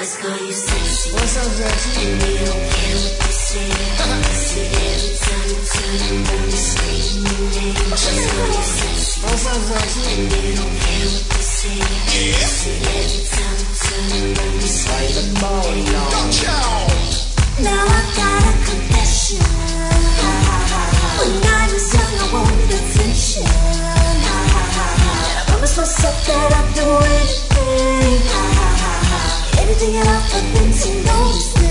What's up, Zach? And they don't care what they say. Every time you turn around, you scream your name. Just call you sexy. What's up, Zach? And they don't care what they say. Every time you turn around, you scream your name. Now I got a confession. When I was young, I wanted attention. I promised myself that I'd do anything. Anything at all for them to notice me.